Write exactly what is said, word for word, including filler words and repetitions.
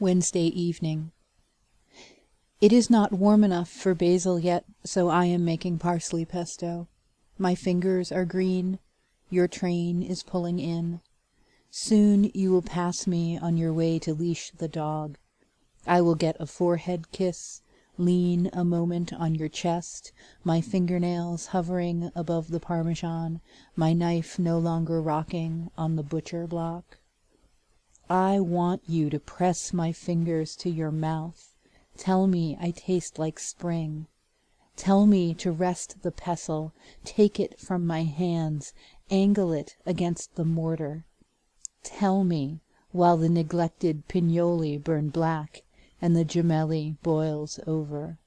Wednesday evening. It is not warm enough for basil yet, so I am making parsley pesto. My fingers are green. Your train is pulling in. Soon you will pass me on your way to leash the dog. I will get a forehead kiss, lean a moment on your chest, my fingernails hovering above the Parmesan, my knife no longer rocking on the butcher block. I want you to press my fingers to your mouth. Tell me I taste like spring. Tell me to rest the pestle, take it from my hands, angle it against the mortar. Tell me, while the neglected pignoli burn black and the gemelli boils over.